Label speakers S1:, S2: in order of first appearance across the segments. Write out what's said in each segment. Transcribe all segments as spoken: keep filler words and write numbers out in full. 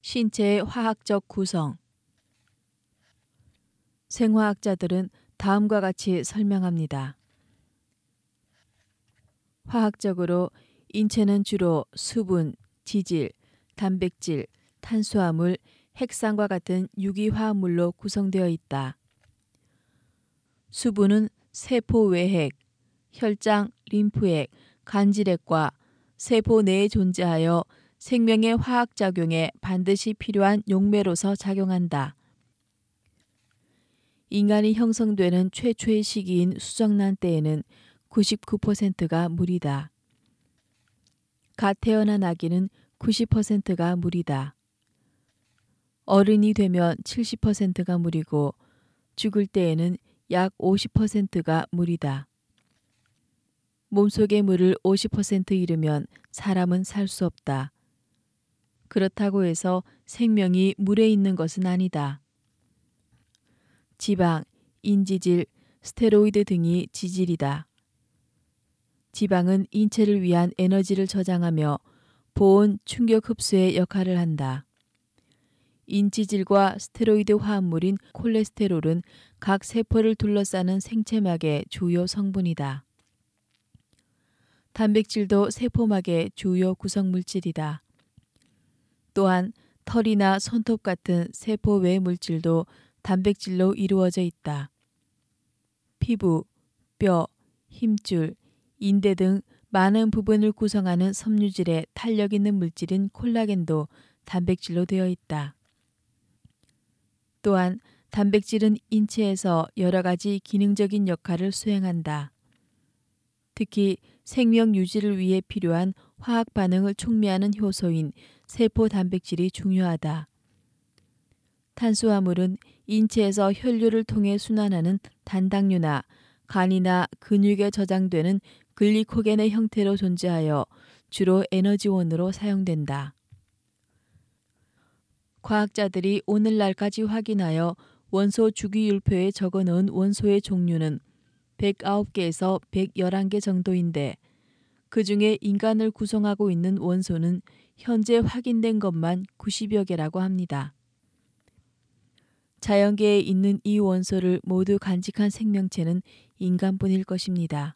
S1: 신체의 화학적 구성. 생화학자들은 다음과 같이 설명합니다. 화학적으로 인체는 주로 수분, 지질, 단백질, 탄수화물, 핵산과 같은 유기화합물로 구성되어 있다. 수분은 세포 외핵, 혈장, 림프핵, 간질핵과 세포 내에 존재하여 생명의 화학작용에 반드시 필요한 용매로서 작용한다. 인간이 형성되는 최초의 시기인 수정란 때에는 구십구 퍼센트가 물이다. 갓 태어난 아기는 구십 퍼센트가 물이다. 어른이 되면 칠십 퍼센트가 물이고 죽을 때에는 약 오십 퍼센트가 물이다. 몸속의 물을 오십 퍼센트 잃으면 사람은 살 수 없다. 그렇다고 해서 생명이 물에 있는 것은 아니다. 지방, 인지질, 스테로이드 등이 지질이다. 지방은 인체를 위한 에너지를 저장하며 보온, 충격 흡수의 역할을 한다. 인지질과 스테로이드 화합물인 콜레스테롤은 각 세포를 둘러싸는 생체막의 주요 성분이다. 단백질도 세포막의 주요 구성물질이다. 또한 털이나 손톱 같은 세포 외 물질도 단백질로 이루어져 있다. 피부, 뼈, 힘줄, 인대 등 많은 부분을 구성하는 섬유질에 탄력 있는 물질인 콜라겐도 단백질로 되어 있다. 또한 단백질은 인체에서 여러 가지 기능적인 역할을 수행한다. 특히 생명 유지를 위해 필요한 화학 반응을 촉매하는 효소인 세포 단백질이 중요하다. 탄수화물은 인체에서 혈류를 통해 순환하는 단당류나 간이나 근육에 저장되는 글리코겐의 형태로 존재하여 주로 에너지원으로 사용된다. 과학자들이 오늘날까지 확인하여 원소 주기율표에 적어놓은 원소의 종류는 백구 개에서 백십일 개 정도인데 그 중에 인간을 구성하고 있는 원소는 현재 확인된 것만 구십여 개라고 합니다. 자연계에 있는 이 원소를 모두 간직한 생명체는 인간뿐일 것입니다.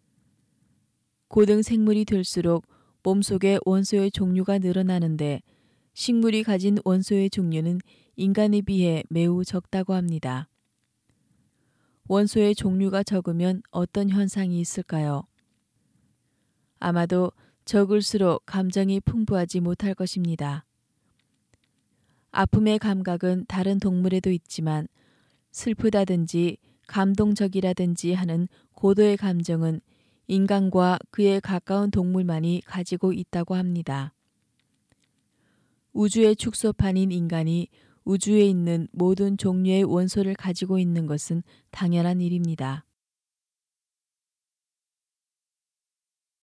S1: 고등 생물이 될수록 몸속의 원소의 종류가 늘어나는데 식물이 가진 원소의 종류는 인간에 비해 매우 적다고 합니다. 원소의 종류가 적으면 어떤 현상이 있을까요? 아마도 적을수록 감정이 풍부하지 못할 것입니다. 아픔의 감각은 다른 동물에도 있지만 슬프다든지 감동적이라든지 하는 고도의 감정은 인간과 그에 가까운 동물만이 가지고 있다고 합니다. 우주의 축소판인 인간이 우주에 있는 모든 종류의 원소를 가지고 있는 것은 당연한 일입니다.